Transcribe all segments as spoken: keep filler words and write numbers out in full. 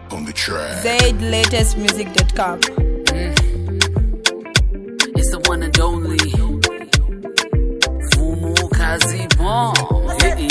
on the track. Zaid latest music dot com. Mm. It's the one and only Fumu Kazi Bomb. Hey.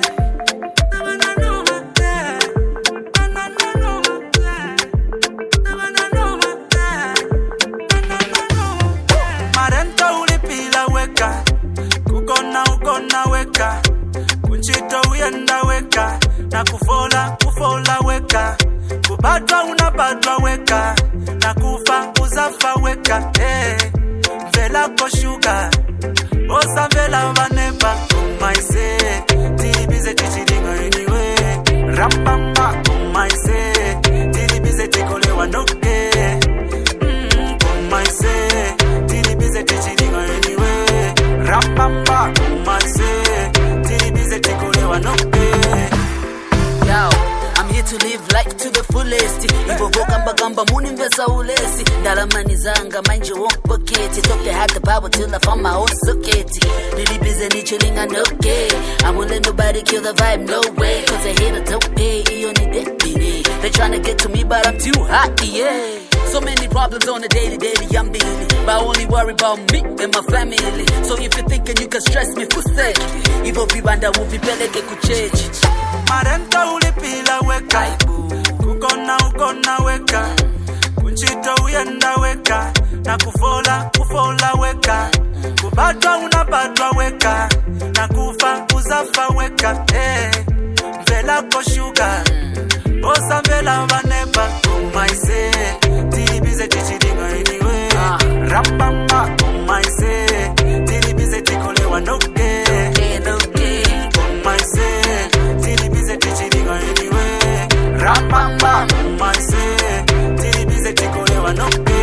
Marenta ulipila weka, kukona ukona weka, kunchito uyenda weka, na kufola kufola weka, kubatwa unapatwa weka, na kufa uzafa weka. Hey, vela koshuka, osa vela vanepa, oh my say, tilibize chichiringa anyway, rambamba, oh my say, tilibize chikole wanoke, mm, oh my say, tilibize chichiringa anyway, rambamba, oh my say, tilibize chikole wanoke. Yo, I'm here to live life to the fullest. Ibogo gamba gamba muni mbesa ulesi. Dalamani zanga mind your own pocket. Talk to had the power till I found my own socket. Really busy ni chilling and okay. I won't let nobody kill the vibe, no way. Cause I hate a don't pay, you need that. They tryna get to me but I'm too hot, yeah. So many problems on a daily, daily, I'm busy. But I only worry about me and my family. So if you're thinking you can stress me for sake, Ivo vibanda uvipeleke kuchechi. Marenta ulipila weka, kukona ukona weka, kunchito uyenda weka, na kufola kufola weka, kubatwa unapatwa weka, na kufa uzafa weka. Hey, vela koshuka, osa vela vanepa, oh my say, tilibize chichiringa anyway, rambamba, oh my say, tilibize chikole wanoke, oh my say, tilibize chichiringa anyway, rambamba, oh my say, tilibize chikole wanoke.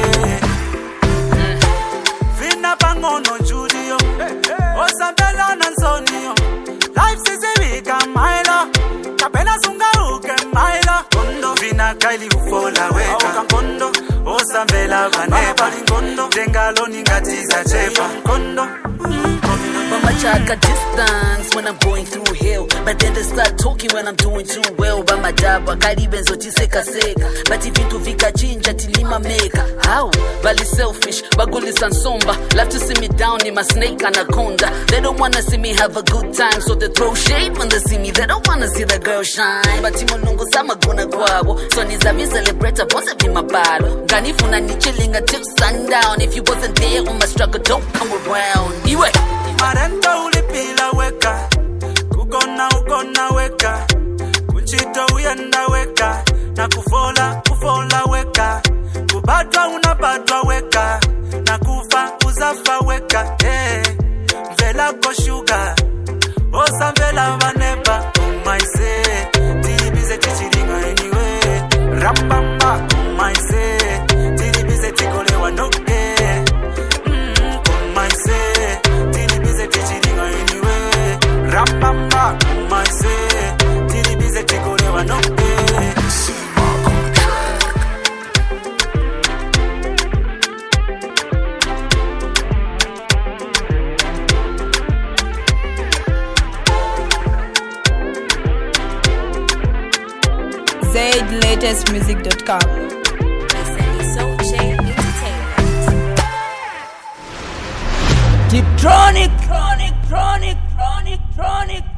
Vina pangono judio, osa vela nansonio, life sisivika maila, kapena sunga uke maila, kondo vina kaili ufola weka, kondo osa vela vanepa, kondo dengalo ningatiza chepa, kondo. But my child got distance when I'm going through hell. But then they start talking when I'm doing too well. But my job, I can't even so seka seka. But if you vika chinja tilima meka. How? Bali selfish, baguli sansomba. Love to see me down in my snake anaconda. They don't wanna see me have a good time, so they throw shade when they see me. They don't wanna see the girl shine. But timo nungu sama guna guabo. So nizavi celebrate a pose be my balo. Ganifuna ni chilling until sundown. If you wasn't there on my struggle, don't come around. Iwe. Marenta ulipila weka, kukona ukona weka, kunchito uyenda weka, na kufola kufola weka, kubatwa unapatwa weka, na kufa uzafa weka. Hey, vela koshuka, osa vela vanepa, oh my say, tilibize chichiringa anyway, rambamba, oh my say, tilibize chikole wanoke, mm, oh my say, chichiringa anyway, rambamba, oh my say, tilibize chikole wanoke. Zaid latest music dot com. Deep Tronic, Tronic, Tronic, Tronic, Tronic.